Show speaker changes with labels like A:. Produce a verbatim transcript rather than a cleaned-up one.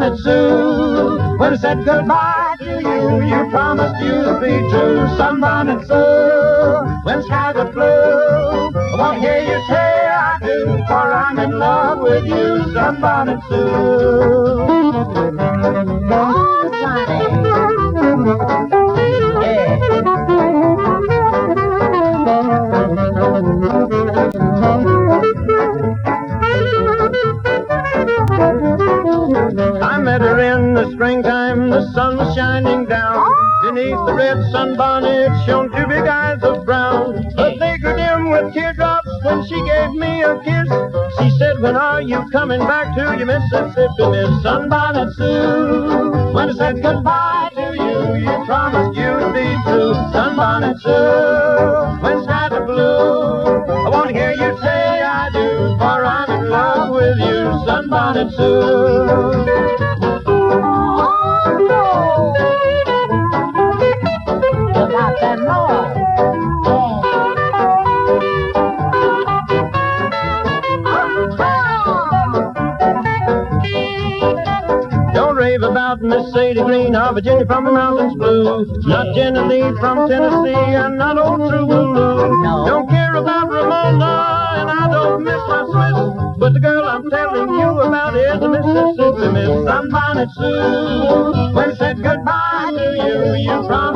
A: Sunbonnet Sue. When I said goodbye to you, you promised you'd be true. Sunbonnet Sue. When skies are blue, I want to hear you say I do, for I'm in love with you, Sunbonnet Sue.
B: Oh, Sonny.
A: Yeah. I met her in the springtime, the sun was shining down. Beneath the red sunbonnet shone two big eyes of brown, but they grew dim with teardrops when she gave me a kiss. She said, when are you coming back to your Mississippi, Miss Sunbonnet Sue? When I said goodbye to you, you promised you'd be true, Sunbonnet Sue. When skies are blue, I want to hear you say I do, for I'm in love with you, Sunbonnet Sue.
B: Got that more.
A: Don't rave about Miss Sadie Green or Virginia from the mountains blue. Not Genevieve from Tennessee and not old True Lulu.
B: No.
A: Don't care about Ramona and I don't miss my Swiss. But the girl I'm telling you about is a Mississippi Miss Sunbonnet Sue. When I said goodbye to you, you promised